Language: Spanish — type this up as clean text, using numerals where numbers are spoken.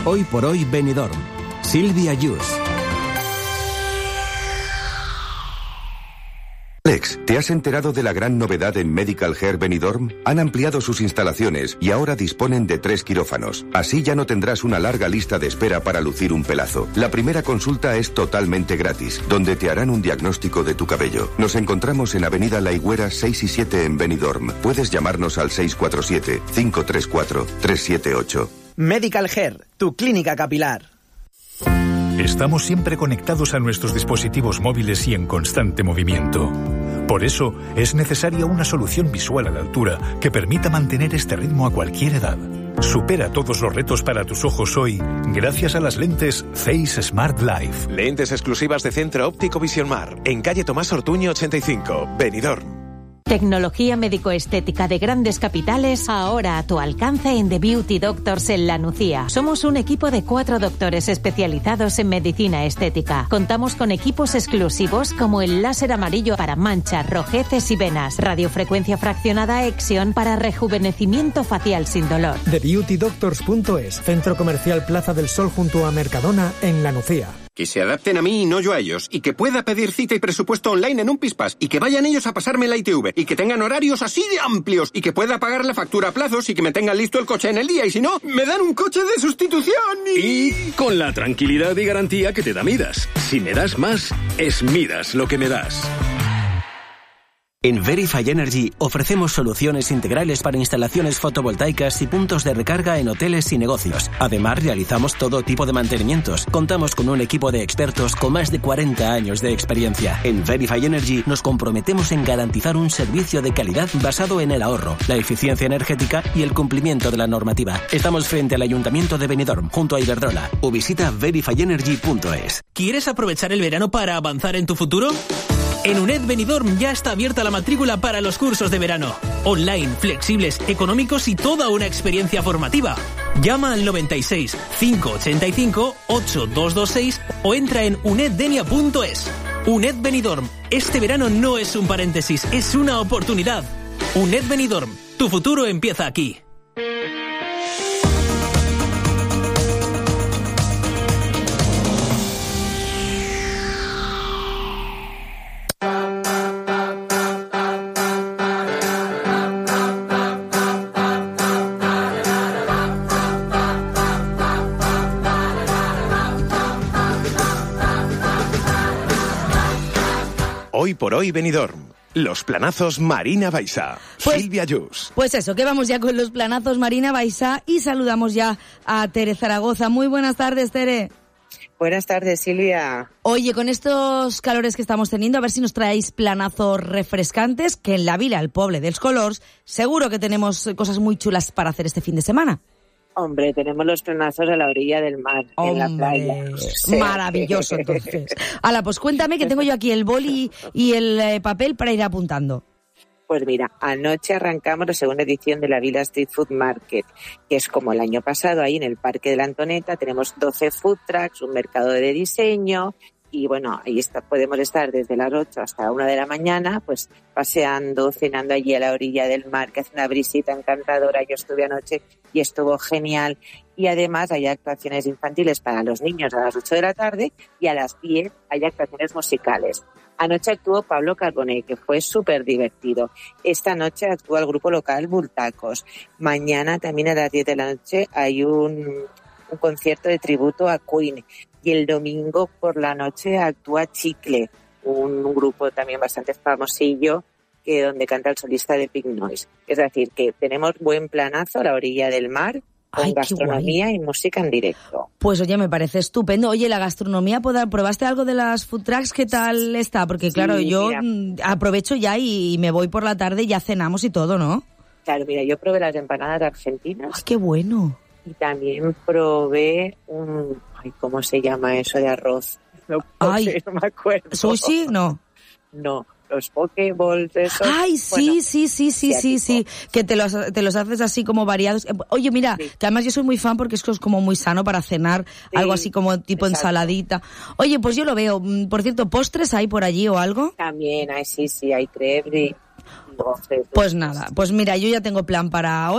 Hoy por hoy Benidorm. Silvia Yus. Alex, ¿te has enterado de la gran novedad en Medical Hair Benidorm? Han ampliado sus instalaciones y ahora disponen de 3 quirófanos. Así ya no tendrás una larga lista de espera para lucir un pelazo. La primera consulta es totalmente gratis, donde te harán un diagnóstico de tu cabello. Nos encontramos en Avenida La Higuera 6 y 7 en Benidorm. Puedes llamarnos al 647-534-378. Medical Hair, tu clínica capilar. Estamos siempre conectados a nuestros dispositivos móviles y en constante movimiento. Por eso, es necesaria una solución visual a la altura que permita mantener este ritmo a cualquier edad. Supera todos los retos para tus ojos hoy gracias a las lentes Face Smart Life. Lentes exclusivas de Centro Óptico Visión Mar, en calle Tomás Ortuño 85, Benidorm. Tecnología médico-estética de grandes capitales, ahora a tu alcance en The Beauty Doctors en La Nucía. Somos un equipo de 4 doctores especializados en medicina estética. Contamos con equipos exclusivos como el láser amarillo para manchas, rojeces y venas, radiofrecuencia fraccionada Exion para rejuvenecimiento facial sin dolor. TheBeautyDoctors.es, Centro Comercial Plaza del Sol junto a Mercadona en La Nucía. Que se adapten a mí y no yo a ellos. Y que pueda pedir cita y presupuesto online en un Pispas. Y que vayan ellos a pasarme la ITV. Y que tengan horarios así de amplios. Y que pueda pagar la factura a plazos y que me tengan listo el coche en el día. Y si no, me dan un coche de sustitución. Y con la tranquilidad y garantía que te da Midas. Si me das más, es Midas lo que me das. En Verify Energy ofrecemos soluciones integrales para instalaciones fotovoltaicas y puntos de recarga en hoteles y negocios. Además, realizamos todo tipo de mantenimientos. Contamos con un equipo de expertos con más de 40 años de experiencia. En Verify Energy nos comprometemos en garantizar un servicio de calidad basado en el ahorro, la eficiencia energética y el cumplimiento de la normativa. Estamos frente al Ayuntamiento de Benidorm, junto a Iberdrola. O visita verifyenergy.es. ¿Quieres aprovechar el verano para avanzar en tu futuro? En UNED Benidorm ya está abierta la matrícula para los cursos de verano. Online, flexibles, económicos y toda una experiencia formativa. Llama al 96 585 8226 o entra en uneddenia.es. UNED Benidorm. Este verano no es un paréntesis, es una oportunidad. UNED Benidorm. Tu futuro empieza aquí. Hoy por hoy Benidorm. Los planazos Marina Baisa. Silvia Yus. Pues eso, que vamos ya con los planazos Marina Baisa y saludamos ya a Tere Zaragoza. Muy buenas tardes, Tere. Buenas tardes, Silvia. Oye, con estos calores que estamos teniendo, a ver si nos traéis planazos refrescantes, que en la vila, el poble dels Colors, seguro que tenemos cosas muy chulas para hacer este fin de semana. Hombre, tenemos los planazos a la orilla del mar, en la playa. Maravilloso, entonces. Hala, pues cuéntame que tengo yo aquí el boli y el papel para ir apuntando. Pues mira, anoche arrancamos la segunda edición de la Vila Street Food Market, que es como el año pasado, ahí en el Parque de la Antoneta. Tenemos 12 food trucks, un mercado de diseño. Y bueno, ahí podemos estar desde las 8 hasta la 1 de la mañana, pues paseando, cenando allí a la orilla del mar, que hace una brisita encantadora. Yo estuve anoche y estuvo genial. Y además hay actuaciones infantiles para los niños a las 8 de la tarde y a las 10 hay actuaciones musicales. Anoche actuó Pablo Carboné, que fue súper divertido. Esta noche actúa el grupo local Bultacos. Mañana también a las 10 de la noche hay un concierto de tributo a Queen. Y el domingo por la noche actúa Chicle, un grupo también bastante famosillo, donde canta el solista de Pink Noise. Es decir, que tenemos buen planazo a la orilla del mar, con gastronomía y música en directo. Pues oye, me parece estupendo. Oye, la gastronomía, ¿probaste algo de las food trucks? ¿Qué tal está? Porque claro, sí, yo aprovecho ya y me voy por la tarde y ya cenamos y todo, ¿no? Claro, mira, yo probé las empanadas argentinas. ¡Ay, qué bueno! Y también probé ¿cómo se llama eso de arroz? No me acuerdo. ¿Sushi? No. No, los pokeballs, esos. ¡Ay, sí, bueno, sí! Que te los haces así como variados. Oye, mira, que además yo soy muy fan porque es como muy sano para cenar, algo así como tipo ensaladita. Oye, pues yo lo veo. Por cierto, ¿postres hay por allí o algo? También hay, sí, hay crepes y... Pues nada, pues mira, yo ya tengo plan para hoy.